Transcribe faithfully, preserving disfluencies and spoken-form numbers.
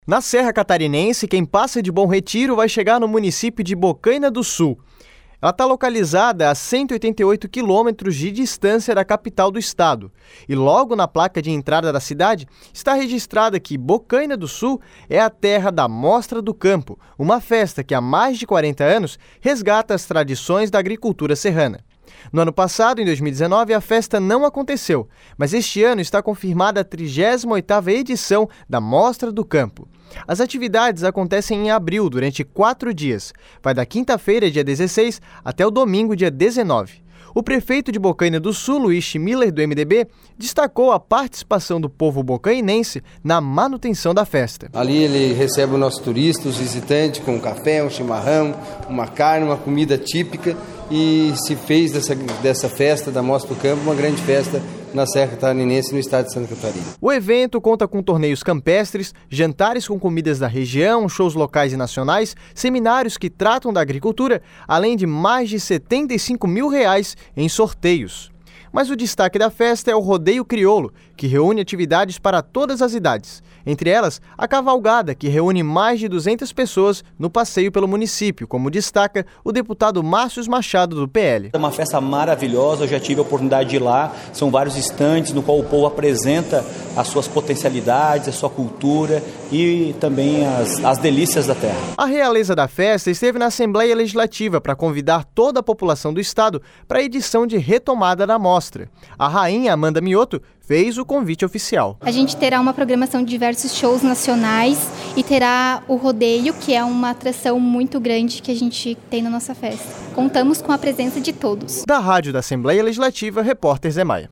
Na Serra Catarinense, quem passa de Bom Retiro vai chegar no município de Bocaina do Sul. Ela está localizada a cento e oitenta e oito quilômetros de distância da capital do estado. E logo na placa de entrada da cidade está registrada que Bocaina do Sul é a terra da Mostra do Campo, uma festa que há mais de quarenta anos resgata as tradições da agricultura serrana. No ano passado, em dois mil e dezenove, a festa não aconteceu, mas este ano está confirmada a trigésima oitava edição da Mostra do Campo. As atividades acontecem em abril, durante quatro dias. Vai da quinta-feira, dia dezesseis, até o domingo, dia dezenove. O prefeito de Bocaina do Sul, Luiz Miller, do M D B, destacou a participação do povo bocainense na manutenção da festa. Ali ele recebe os nossos turistas, os visitantes, com um café, um chimarrão, uma carne, uma comida típica, e se fez dessa, dessa festa da Mostra do Campo uma grande festa na Serra Catarinense, no estado de Santa Catarina. O evento conta com torneios campestres, jantares com comidas da região, shows locais e nacionais, seminários que tratam da agricultura, além de mais de setenta e cinco mil reais em sorteios. Mas o destaque da festa é o Rodeio Crioulo, que reúne atividades para todas as idades. Entre elas, a cavalgada, que reúne mais de duzentas pessoas no passeio pelo município, como destaca o deputado Márcio Machado, do P L. É uma festa maravilhosa, eu já tive a oportunidade de ir lá. São vários estandes no qual o povo apresenta as suas potencialidades, a sua cultura e também as, as delícias da terra. A realeza da festa esteve na Assembleia Legislativa para convidar toda a população do estado para a edição de retomada da mostra. A rainha Amanda Mioto fez o convite oficial. A gente terá uma programação de diversos shows nacionais e terá o rodeio, que é uma atração muito grande que a gente tem na nossa festa. Contamos com a presença de todos. Da Rádio da Assembleia Legislativa, repórter Zé Maia.